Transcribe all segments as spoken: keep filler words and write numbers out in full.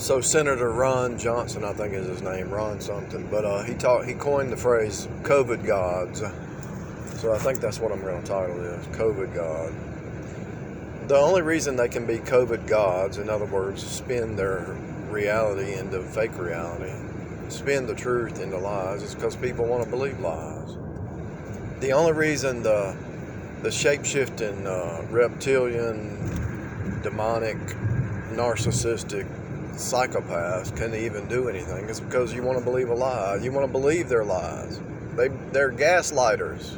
So Senator Ron Johnson, I think is his name, Ron something, but uh, he taught he coined the phrase COVID gods. So I think that's what I'm going to title this, COVID God. The only reason they can be COVID gods, in other words, spin their reality into fake reality, spin the truth into lies, is because people want to believe lies. The only reason the the shape-shifting, uh, reptilian, demonic, narcissistic psychopaths can even do anything is because you want to believe a lie. You want to believe their lies. They, they're gaslighters.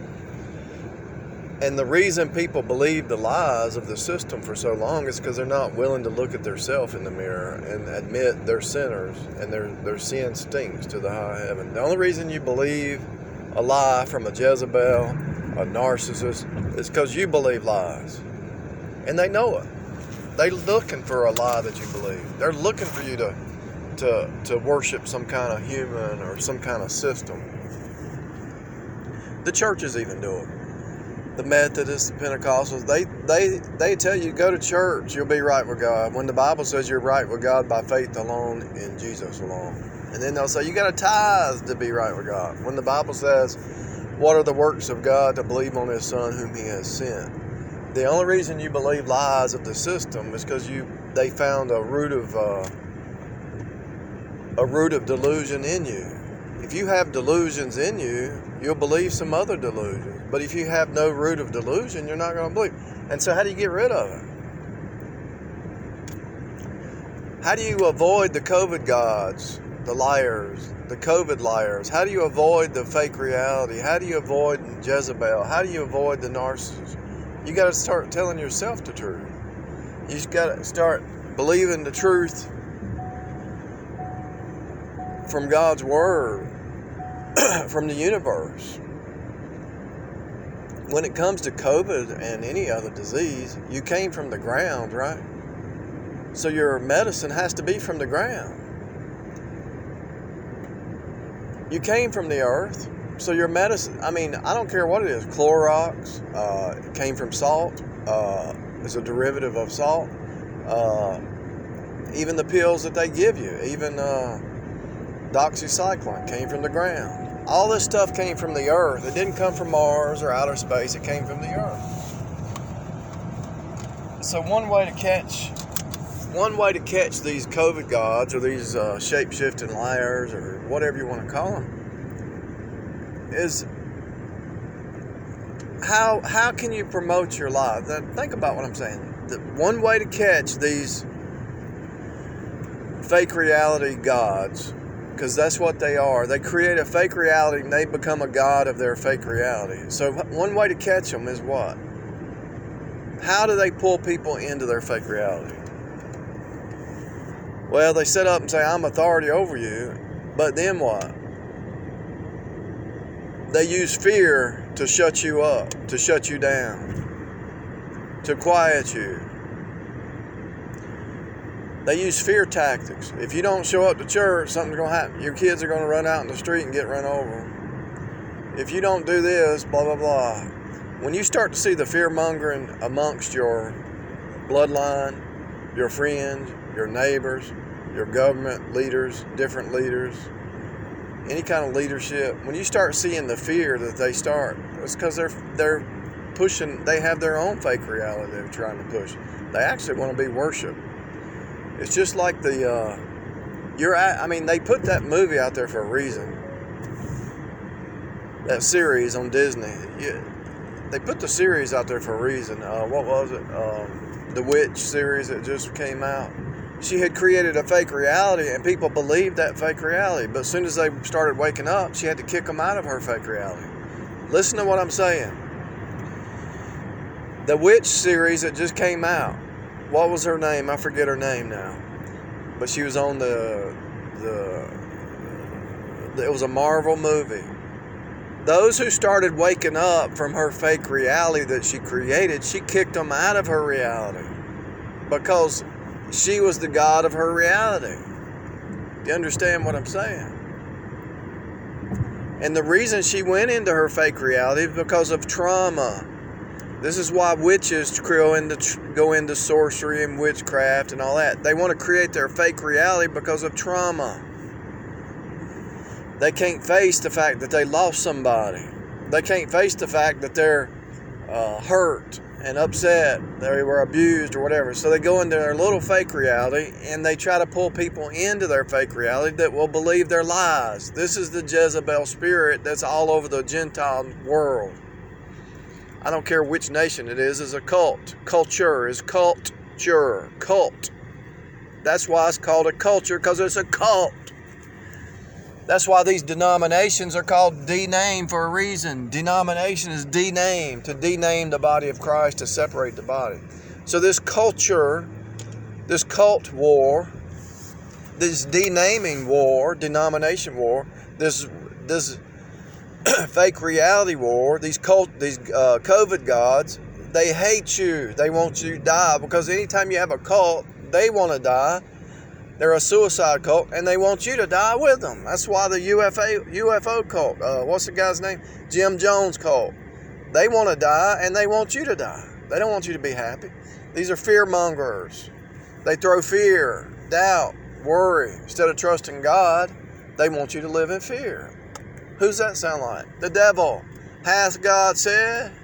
And the reason people believe the lies of the system for so long is because they're not willing to look at themselves in the mirror and admit they're sinners and their, their sin stinks to the high heaven. The only reason you believe a lie from a Jezebel, a narcissist, is because you believe lies. And they know it. They're looking for a lie that you believe. They're looking for you to, to, to worship some kind of human or some kind of system. The churches even do it. The Methodists, the Pentecostals, they, they, they tell you, go to church, you'll be right with God. When the Bible says you're right with God by faith alone in Jesus alone. And then they'll say, you got to tithe to be right with God. When the Bible says, what are the works of God? To believe on His Son whom He has sent. The only reason you believe lies of the system is because you they found a root of uh, a root of delusion in you. If you have delusions in you, you'll believe some other delusion. But if you have no root of delusion, you're not going to believe. And so how do you get rid of it? How do you avoid the COVID gods, the liars, the COVID liars? How do you avoid the fake reality? How do you avoid Jezebel? How do you avoid the narcissist? You got to start telling yourself the truth. You just got to start believing the truth from God's Word, from the universe. When it comes to COVID and any other disease, you came from the ground, right? So your medicine has to be from the ground. You came from the earth. So your medicine, I mean, I don't care what it is. Clorox uh, came from salt. Uh, it's a derivative of salt. Uh, even the pills that they give you, even uh, doxycycline came from the ground. All this stuff came from the earth. It didn't come from Mars or outer space. It came from the earth. So one way to catch, one way to catch these COVID gods or these uh, shape-shifting liars or whatever you want to call them, is how how can you promote your life? Think about what I'm saying. The one way to catch these fake reality gods, because that's what they are. They create a fake reality and they become a god of their fake reality. So one way to catch them is what? How do they pull people into their fake reality? Well, they sit up and say, I'm authority over you, but then what? They use fear to shut you up, to shut you down, to quiet you. They use fear tactics. If you don't show up to church, something's going to happen. Your kids are going to run out in the street and get run over. If you don't do this, blah, blah, blah. When you start to see the fear-mongering amongst your bloodline, your friends, your neighbors, your government leaders, different leaders, any kind of leadership, when you start seeing the fear that they start, it's because they're they're pushing, they have their own fake reality they're trying to push. They actually want to be worshipped. It's just like the, uh, you're at, I mean, they put that movie out there for a reason. That series on Disney. You, they put the series out there for a reason. Uh, what was it? Um, the Witch series that just came out. She had created a fake reality and people believed that fake reality. But as soon as they started waking up, she had to kick them out of her fake reality. Listen to what I'm saying. The Witch series that just came out. What was her name? I forget her name now. But she was on the, the, it was a Marvel movie. Those who started waking up from her fake reality that she created, she kicked them out of her reality. Because she was the god of her reality. Do you understand what I'm saying? And the reason she went into her fake reality is because of trauma. This is why witches go into, go into sorcery and witchcraft and all that. They want to create their fake reality because of trauma. They can't face the fact that they lost somebody. They can't face the fact that they're uh, hurt and upset, they were abused or whatever. So they go into their little fake reality and they try to pull people into their fake reality that will believe their lies. This is the Jezebel spirit that's all over the Gentile world. I don't care which nation it is, it's a cult. Culture is culture. Cult. That's why it's called a culture, because it's a cult. That's why these denominations are called dename for a reason. Denomination is dename, to dename the body of Christ, to separate the body. So this culture, this cult war, this denaming war, denomination war, this this fake reality war, these cult, these uh, COVID gods, they hate you. They want you to die, because anytime you have a cult, they want to die. They're a suicide cult, and they want you to die with them. That's why the U F O, U F O cult, uh, what's the guy's name? Jim Jones cult. They want to die, and they want you to die. They don't want you to be happy. These are fear mongers. They throw fear, doubt, worry. Instead of trusting God, they want you to live in fear. Who's that sound like? The devil. Hath God said?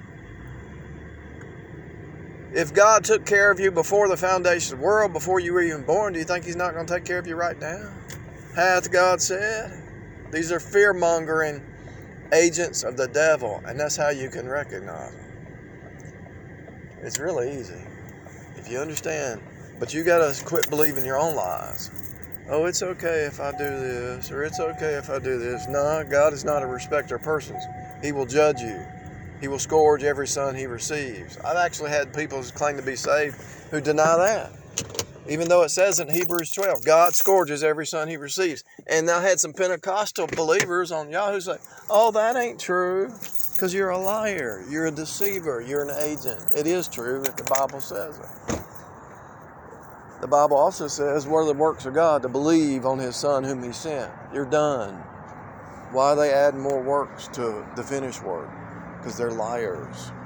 If God took care of you before the foundation of the world, before you were even born, do you think He's not going to take care of you right now? Hath God said? These are fear-mongering agents of the devil, and that's how you can recognize them. It's really easy if you understand. But you got to quit believing your own lies. Oh, it's okay if I do this, or it's okay if I do this. No, God is not a respecter of persons. He will judge you. He will scourge every son he receives. I've actually had people who claim to be saved who deny that. Even though it says in Hebrews twelve, God scourges every son he receives. And I had some Pentecostal believers on Yahoo say, oh, that ain't true, because you're a liar. You're a deceiver. You're an agent. It is true if the Bible says it. The Bible also says, what are the works of God? To believe on His Son whom He sent. You're done. Why are they adding more works to the finished work? Because they're liars.